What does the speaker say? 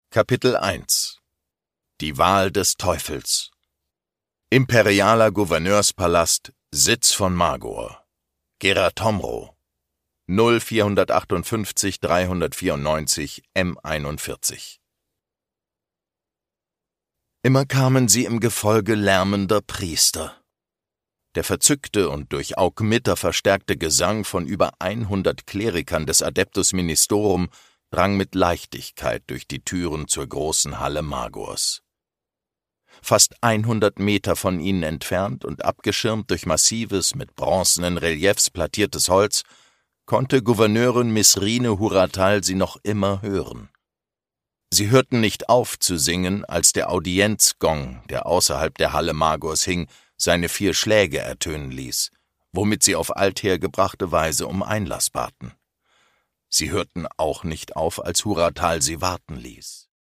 Kapitel 1 Die Wahl des Teufels. Imperialer Gouverneurspalast, Sitz von Magor. Geratomro. 0458 394 M41. Immer kamen sie im Gefolge lärmender Priester. Der verzückte und durch Augmitter verstärkte Gesang von über 100 Klerikern des Adeptus Ministorum drang mit Leichtigkeit durch die Türen zur großen Halle Magors. Fast 100 Meter von ihnen entfernt und abgeschirmt durch massives, mit bronzenen Reliefs plattiertes Holz, konnte Gouverneurin Misrine Huratal sie noch immer hören. Sie hörten nicht auf zu singen, als der Audienzgong, der außerhalb der Halle Magors hing, seine 4 Schläge ertönen ließ, womit sie auf althergebrachte Weise um Einlass baten. Sie hörten auch nicht auf, als Huratal sie warten ließ.